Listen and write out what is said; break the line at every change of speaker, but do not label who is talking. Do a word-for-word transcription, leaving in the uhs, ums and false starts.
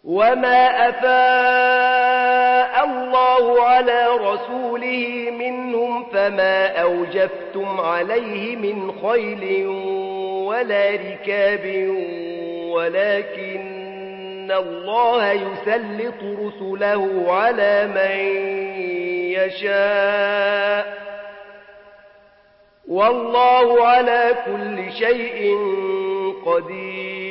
وما أفاء الله على رسوله منهم فما أوجفتم عليه من خيل ولا ركاب ولكن الله يسلط رسله على من يشاء والله على كل شيء قدير